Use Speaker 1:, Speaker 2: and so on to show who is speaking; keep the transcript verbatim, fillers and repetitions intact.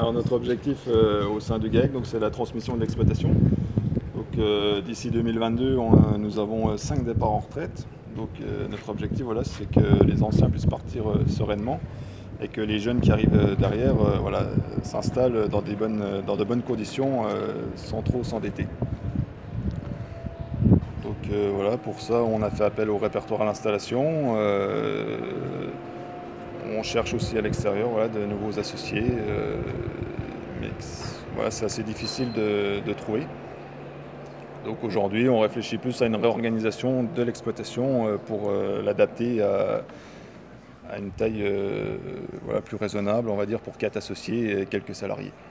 Speaker 1: Alors notre objectif euh, au sein du G A E C, donc, c'est la transmission de l'exploitation. Donc euh, d'ici deux mille vingt-deux, on, nous avons cinq départs en retraite. Donc euh, notre objectif, voilà, c'est que les anciens puissent partir euh, sereinement et que les jeunes qui arrivent euh, derrière euh, voilà, s'installent dans, des bonnes, dans de bonnes conditions euh, sans trop s'endetter. Donc euh, voilà, pour ça, on a fait appel au répertoire à l'installation. Euh, on cherche aussi à l'extérieur voilà, de nouveaux associés, euh, mais voilà, c'est assez difficile de, de trouver. Donc aujourd'hui, on réfléchit plus à une réorganisation de l'exploitation euh, pour euh, l'adapter à, à une taille euh, voilà, plus raisonnable, on va dire, pour quatre associés et quelques salariés.